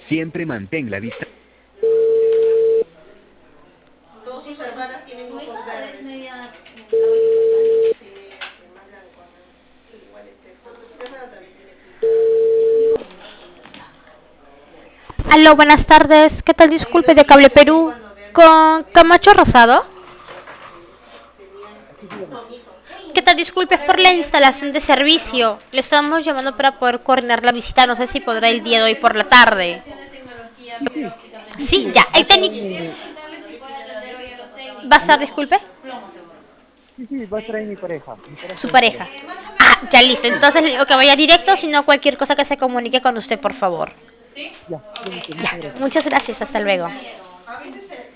Siempre mantén la distancia. Todas sus hermanas tienen Tu ojos hija es verdes. media abuelita. Sí, más blanco, ¿no? Igual su hermana también tiene pinta. Aló, buenas tardes. ¿Qué tal? Oye, Disculpe, pero de sí, Cable después Perú cuando vean que con todavía no Camacho tienen Rosado. tenían Sí, dígame. son hijos. ¿Qué tal? Disculpe, es por la instalación de servicio. Le estamos llamando para poder coordinar la visita. No sé si podrá el día de hoy por la tarde. Sí, sí, Sí, sí, ya. va El a estar ahí técnico va a estar, mi, disculpe, sí, sí, va a estar ahí mi pareja. Mi pareja su va a estar ahí. pareja. Ah, ya listo. Entonces le digo que vaya directo, si no cualquier cosa que se comunique con usted, por favor. Ya, listo, Ya. muchas gracias. Muchas gracias. Hasta luego. A veces